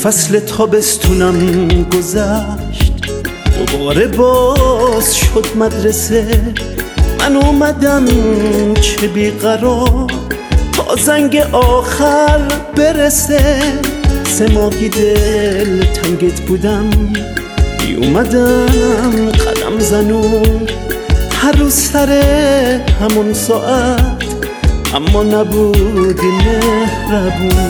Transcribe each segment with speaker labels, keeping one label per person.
Speaker 1: فصل تابستونم گذشت، دوباره باز شد مدرسه. من اومدم چه بیقرار تا زنگ آخر برسه. 3 ماهی دل تنگت بودم، بی اومدم قدم زنون، هر روز سر همون ساعت، اما نبودی مهربون.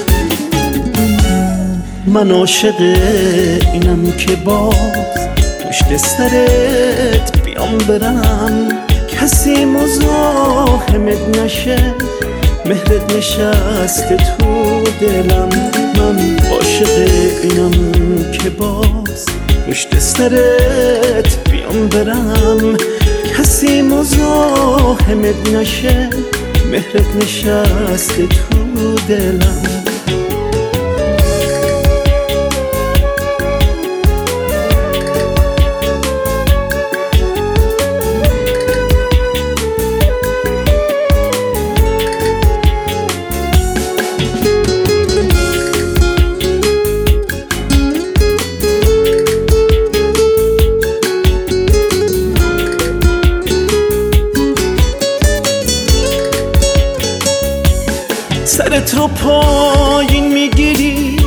Speaker 1: من عاشق اینم که باز پشت سرت بیام برم، کسی مزاحمت نشه، مهرت نشسته تو دلم. من عاشق اینم که باز پشت سرت بیام برم، کسی مزاحمت نشه، مهرت نشسته تو دلم. سرت رو پایین میگیری،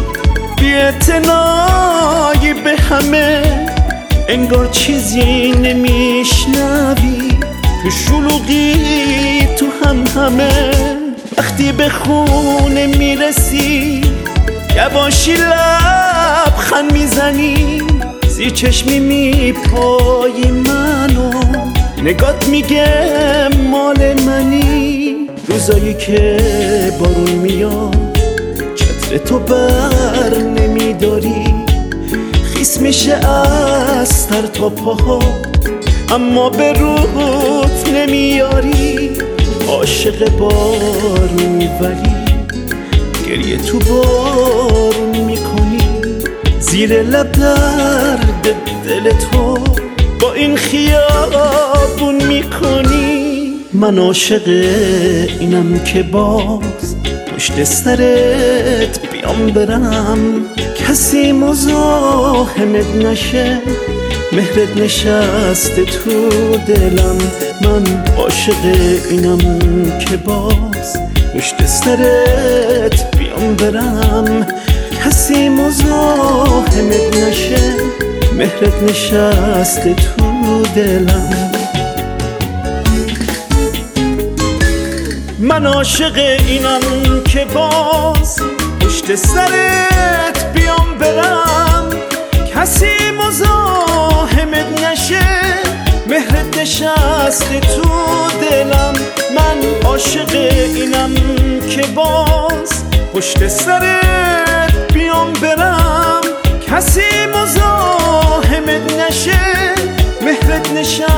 Speaker 1: بی‌اعتنایی به همه، انگار چیزی نمیشنوی، تو شلوغی تو همه. وقتی به خونه میرسی یواشی لبخند میزنی، زیر چشمی میپایی منو، نگات میگه مال منی. روزایی که بارون میاد چتر تو بر نمیداری، خیس میشه از سر تا پاها، اما به روت نمیاری. عاشق بارونی ولی گریه تو بارون میکنی، زیر لب درد دل تو با این خیابون میکنی. من عاشق اینم که باز پشت سرت بیام برم، کسی مزاحمت نشه، مهرت نشسته تو دلم. من عاشق اینم که باز پشت سرت بیام برم، کسی مزاحمت نشه، مهرت نشسته تو دلم. من عاشق اینم که باز پشت سرت بیام برم، کسی مزاحمت نشه، مهرت نشسته تو دلم. من عاشق اینم که باز پشت سرت بیام برم، کسی مزاحمت نشه، مهرت نشسته